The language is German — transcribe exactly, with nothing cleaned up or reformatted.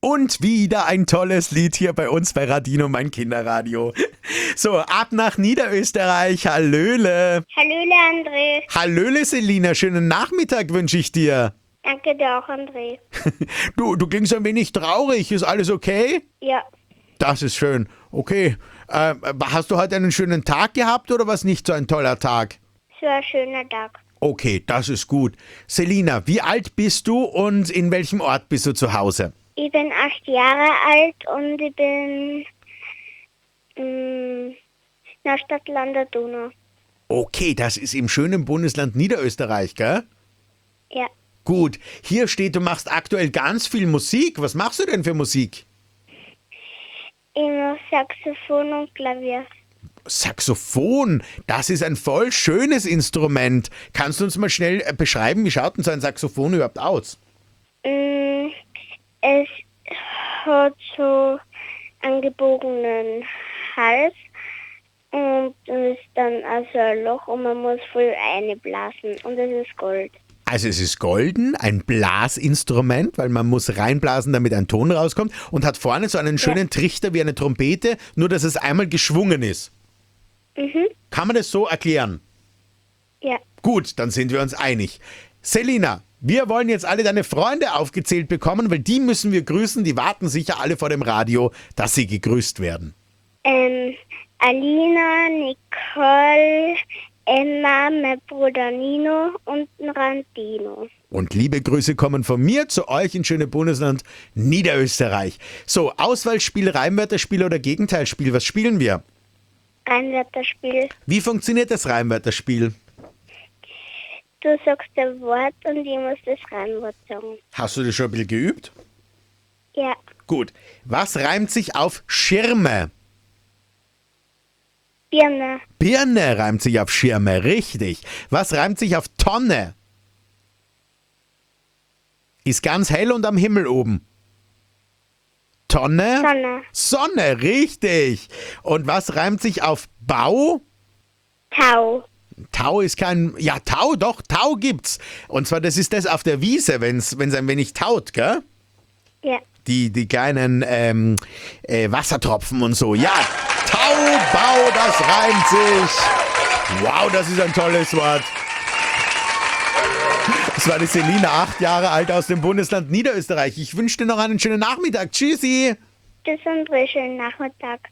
Und wieder ein tolles Lied hier bei uns bei Radino, mein Kinderradio. So, ab nach Niederösterreich. Hallöle. Hallöle, André. Hallöle, Selina. Schönen Nachmittag wünsche ich dir. Danke dir auch, André. Du, du klingst ein wenig traurig. Ist alles okay? Ja, Das ist schön. Okay. Äh, hast du heute einen schönen Tag gehabt oder was nicht so ein toller Tag? es war ein schöner Tag. Okay, das ist gut. Selina, wie alt bist du und in welchem Ort bist du zu Hause? Ich bin acht Jahre alt und ich bin in der Stadt Land der Donau. Okay, das ist im schönen Bundesland Niederösterreich, gell? Ja, Gut, hier steht, du machst aktuell ganz viel Musik. Was machst du denn für Musik? ich mache Saxophon und Klavier. Saxophon, das ist ein voll schönes Instrument. Kannst du uns mal schnell äh, beschreiben, wie schaut denn so ein Saxophon überhaupt aus? Mm, Es hat so einen gebogenen Hals und es ist dann also ein Loch und man muss voll einblasen und es ist Gold. Also es ist golden, ein Blasinstrument, weil man muss reinblasen, damit ein Ton rauskommt und hat vorne so einen schönen Trichter wie eine Trompete, nur dass es einmal geschwungen ist. Mhm, Kann man das so erklären? ja. Gut, dann sind wir uns einig. Selina, wir wollen jetzt alle deine Freunde aufgezählt bekommen, weil die müssen wir grüßen. Die warten sicher alle vor dem Radio, dass sie gegrüßt werden. Ähm, Alina, Nicole, Emma, mein Bruder Nino und ein Randino. Und liebe Grüße kommen von mir zu euch in schöne Bundesland Niederösterreich. So, Auswahlspiel, Reimwörterspiel oder Gegenteilspiel, was spielen wir? Reinwörterspiel. Wie funktioniert das Reimwörterspiel? Du sagst ein Wort und ich muss das Reimwort sagen. Hast du das schon ein bisschen geübt? Ja, Gut. Was reimt sich auf Schirme? Birne, Birne reimt sich auf Schirme, richtig. Was reimt sich auf Tonne? Ist ganz hell und am Himmel oben. Tonne? Sonne, Sonne, richtig. Und was reimt sich auf Bau? Tau, Tau ist kein... Ja, Tau, doch, Tau gibt's. Und zwar, das ist das auf der Wiese, wenn es ein wenig taut, gell? ja, Die, die kleinen ähm, äh, Wassertropfen und so. Ja, Tau, Bau, das reimt sich. Wow, das ist ein tolles Wort. Das war die Selina, acht Jahre alt aus dem Bundesland Niederösterreich. Ich wünsche dir noch einen schönen Nachmittag. Tschüssi. das ist ein schönen Nachmittag.